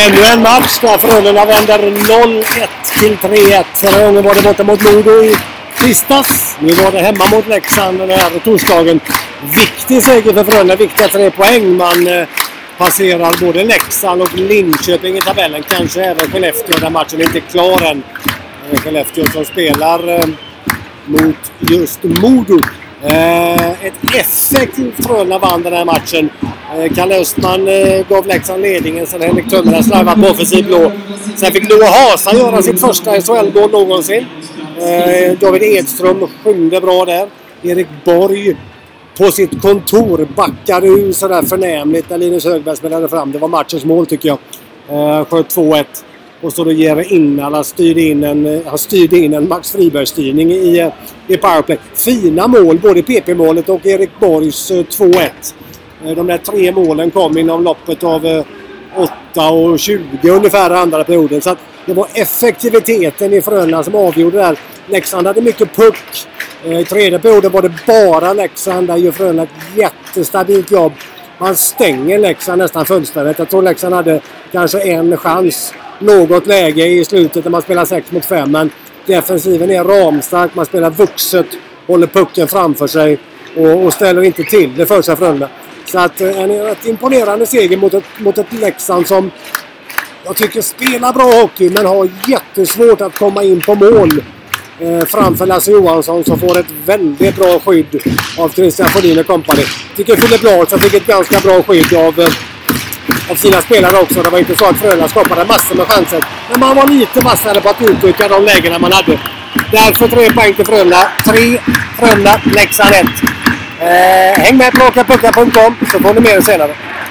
ännu en match där Frölunda vänder 0-1 till 3-1. Förra gången var det borta mot Modo i tisdags. Nu var det hemma mot Leksand den här torsdagen. Viktig seger för Frölunda, viktiga 3 poäng. Man passerar både Leksand och Linköping i tabellen. Kanske även Skellefteå där matchen inte är klar än. Skellefteå som spelar mot just Modo. Ett effektivt Frölunda vann den här matchen. Kalle Östman gav Leksand ledningen, sen Henrik Tömmerna slarvat på offensiv blå. Sen fick Noah Hasa göra sitt första SHL-mål någonsin. David Edström sjungde bra där. Erik Borg på sitt kontor backade ur sådär förnämligt när Linus Högberg spelade fram. Det var matchens mål tycker jag. Sköt 2-1. Och så då Jerry Innala styrde in en Max Friberg-styrning i powerplay. Fina mål, både PP-målet och Erik Borgs 2-1. De där 3 målen kom inom loppet av 8:20 ungefär andra perioden. Så att det var effektiviteten i Frölunda som avgjorde där. Leksand hade mycket puck. I tredje perioden var det bara Leksand. Där gör Frölunda ett jättestabilt jobb. Man stänger Leksand nästan fullständigt. Jag tror Leksand hade kanske en chans. Något läge i slutet när man spelar 6 mot 5. Men defensiven är ramstark. Man spelar vuxet. Håller pucken framför sig. Och ställer inte till det för sig Frölunda. Så att ett imponerande seger mot ett Leksand som jag tycker spelar bra hockey. Men har jättesvårt att komma in på mål. Framför Lasse Johansson som får ett väldigt bra skydd av Christian Folin och company. Tycker Philip Larsson fick ett ganska bra skydd av sina spelare också. Det var inte så att Frölunda skapade massor med chanser. Men man var lite vassare på att utnyttja de lägena man hade. Därför 3 poäng till Frölunda. 3 Frölunda, Leksand 1. Häng med på åkapuckar.com så får ni mer senare.